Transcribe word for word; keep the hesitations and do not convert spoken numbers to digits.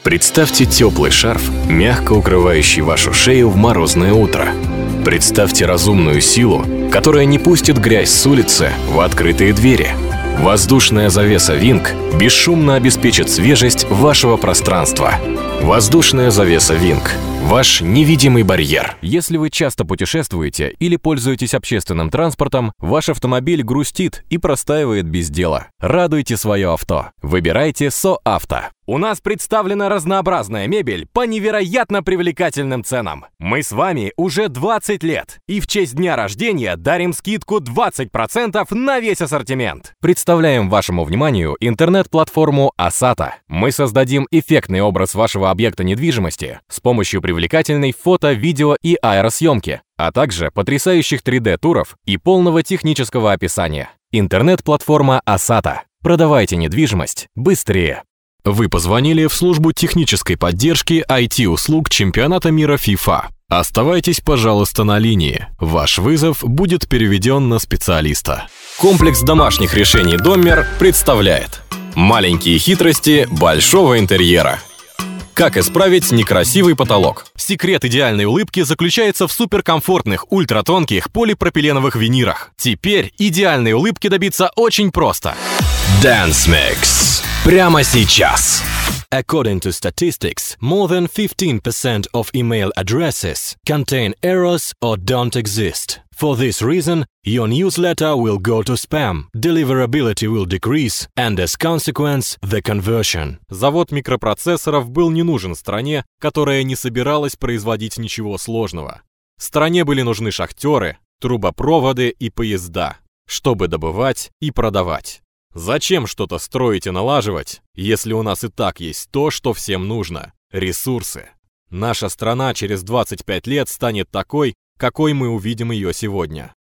Представьте теплый шарф, мягко укрывающий вашу шею в морозное утро. Представьте разумную силу, которая не пустит грязь с улицы в открытые двери. Воздушная завеса Винк бесшумно обеспечит свежесть вашего пространства. Воздушная завеса Винк – ваш невидимый барьер. Если вы часто путешествуете или пользуетесь общественным транспортом, ваш автомобиль грустит и простаивает без дела. Радуйте свое авто. Выбирайте СоАвто. У нас представлена разнообразная мебель по невероятно привлекательным ценам. Мы с вами уже двадцать лет и в честь дня рождения дарим скидку двадцать процентов на весь ассортимент. Представляем вашему вниманию интернет-платформу Асата. Мы создадим эффектный образ вашего объекта недвижимости с помощью привлекательной фото, видео и аэросъемки, а также потрясающих три дэ-туров и полного технического описания. Интернет-платформа Асата. Продавайте недвижимость быстрее. Вы позвонили в службу технической поддержки ай ти-услуг чемпионата мира FIFA. Оставайтесь, пожалуйста, на линии. Ваш вызов будет переведен на специалиста. Комплекс домашних решений Доммер представляет маленькие хитрости большого интерьера. Как исправить некрасивый потолок? Секрет идеальной улыбки заключается в суперкомфортных ультратонких полипропиленовых винирах. Теперь идеальной улыбки добиться очень просто. Dance Mix. Прямо сейчас. According to statistics, more than fifteen percent of email addresses contain errors or don't exist. For this reason, your newsletter will go to spam, deliverability will decrease, and as consequence, the conversion. Завод микропроцессоров был не нужен стране, которая не собиралась производить ничего сложного. Стране были нужны шахтеры, трубопроводы и поезда, чтобы добывать и продавать. Зачем что-то строить и налаживать, если у нас и так есть то, что всем нужно – ресурсы? Наша страна через двадцать пять лет станет такой, какой мы увидим ее сегодня.